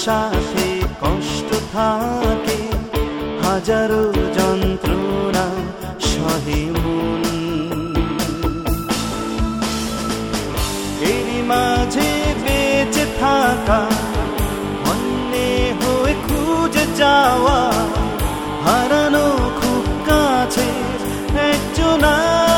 সাথে কষ্ট থাকে, হাজারো যন্ত্রণা সহে মন। এরই মাঝে বেঁচে থাকা, অন্যে হয়ে খুঁজে যাওয়া, হারানো খুব কাছে একজনা।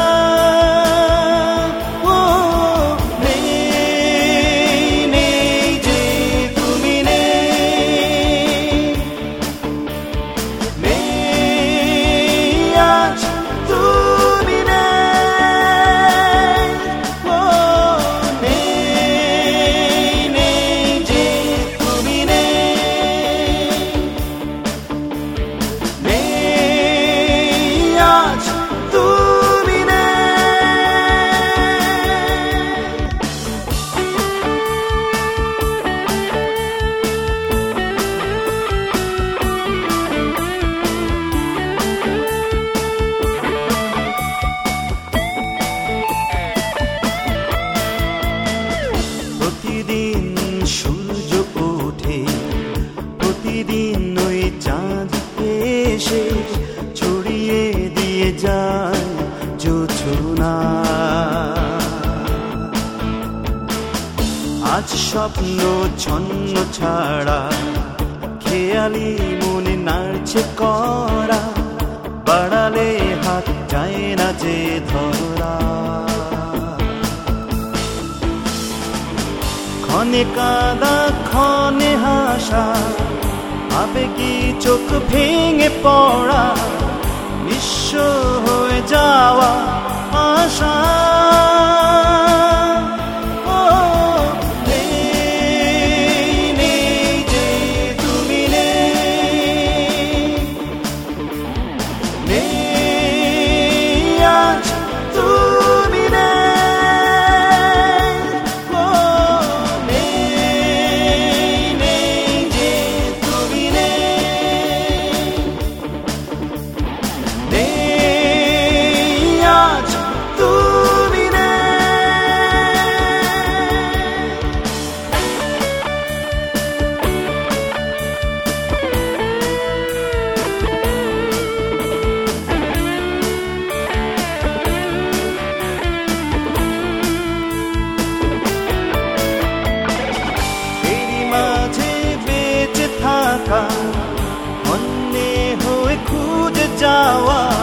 প্রতিদিন সূর্য ওঠে, প্রতিদিন ওই চাঁদ এসে ছড়িয়ে দিয়ে যায় জোছনা। আজ স্বপ্ন ছন্ন ছাড়া, খেয়ালি মনে নাড়ছে করা, বাড়ালে হাত যায় না যে ধরা। ক্ষণে কাঁদা ক্ষণে হাসা, আবেগী চোখ ভেঙে পড়া, নিঃস্ব হয়ে যাওয়া আশা। অন্যে হয়ে খুঁজে যাওয়া,